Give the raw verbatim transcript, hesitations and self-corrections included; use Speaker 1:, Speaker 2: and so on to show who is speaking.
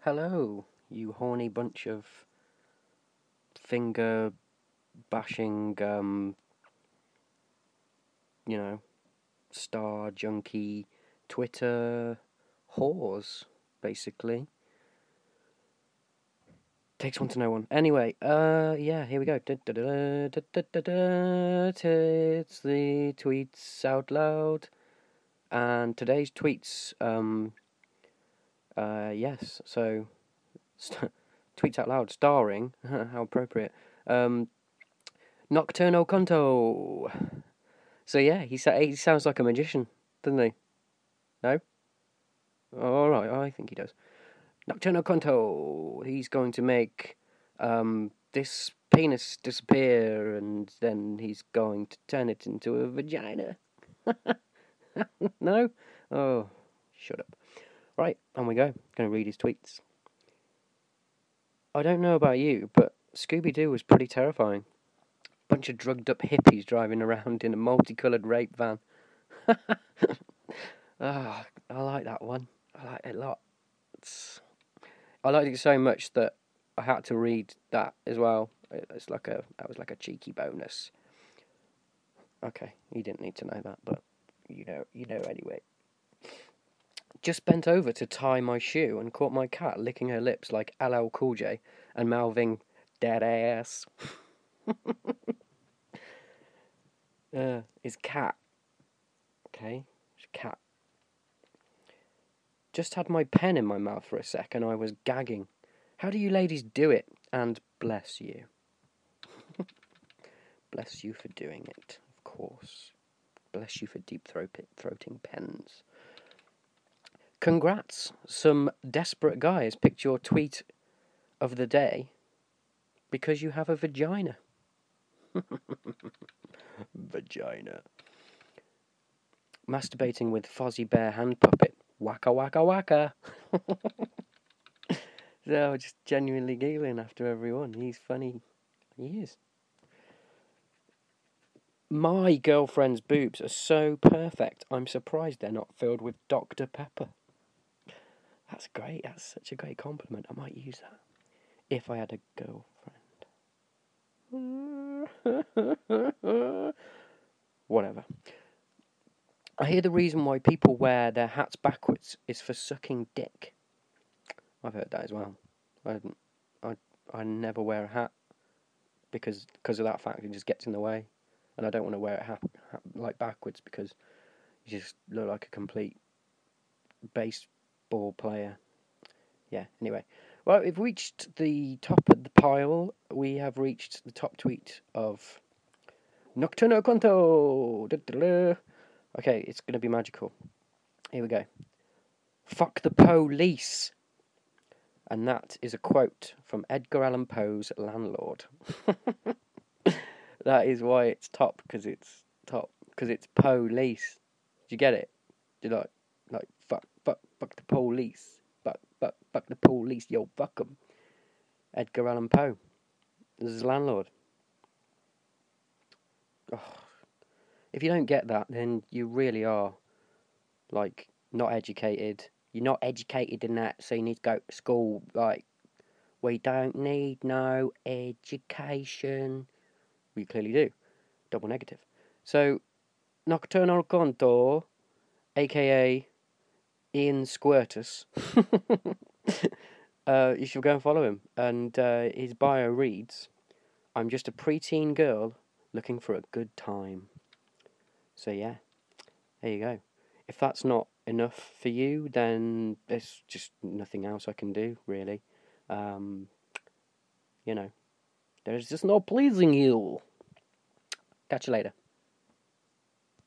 Speaker 1: Hello, you horny bunch of finger bashing, um, you know, star junkie Twitter whores, basically. Takes one to know one. Anyway, uh, yeah, here we go. It's the tweets out loud. And today's tweets, um, uh, yes, so, st- tweets out loud, starring, how appropriate, um, Nocturno Conto. So yeah, he sa- he sounds like a magician, doesn't he? No? All right, I think he does. Nocturno Conto. He's going to make um, this penis disappear, and then he's going to turn it into a vagina. No? Oh, shut up. Right, on we go. Going to read his tweets. I don't know about you, but Scooby-Doo was pretty terrifying. Bunch of drugged up hippies driving around in a multicoloured rape van. Ah, I like that one. I like it a lot. It's, I liked it so much that I had to read that as well. It's like a that was like a cheeky bonus. Okay, you didn't need to know that, but you know, you know anyway. Just bent over to tie my shoe and caught my cat licking her lips like L L Cool J and mouthing "dead ass." uh, is cat. Okay, it's cat. Just had my pen in my mouth for a sec and I was gagging. How do you ladies do it? And bless you. Bless you for doing it, of course. Bless you for deep throating pens. Congrats. Some desperate guys picked your tweet of the day because you have a vagina. Vagina. Masturbating with Fozzie Bear hand puppet. Waka waka waka. So just genuinely giggling after everyone. He's funny. He is. My girlfriend's boobs are so perfect, I'm surprised they're not filled with Doctor Pepper. That's great. That's such a great compliment. I might use that if I had a girlfriend. Whatever. I hear the reason why people wear their hats backwards is for sucking dick. I've heard that as well. I didn't. I I never wear a hat because because of that fact. It just gets in the way, and I don't want to wear it ha- ha- like backwards because you just look like a complete baseball player. Yeah. Anyway, well, we've reached the top of the pile. We have reached the top tweet of Nocturno Conto. Okay, it's going to be magical. Here we go. Fuck the police. And that is a quote from Edgar Allan Poe's Landlord. That is why it's top, because it's top, because it's police. Do you get it? Do you like, like, fuck, fuck, fuck the police. Fuck, fuck, fuck the police. Yo, fuck them. Edgar Allan Poe. This is Landlord. Oh. If you don't get that, then you really are, like, not educated. You're not educated in that, so you need to go to school. Like, we don't need no education. We clearly do. Double negative. So, Nocturnal Conto, aka Ian Squirtus, uh, you should go and follow him. And uh, his bio reads, I'm just a preteen girl looking for a good time. So, yeah, there you go. If that's not enough for you, then there's just nothing else I can do, really. Um, you know, there's just no pleasing you. Catch you later.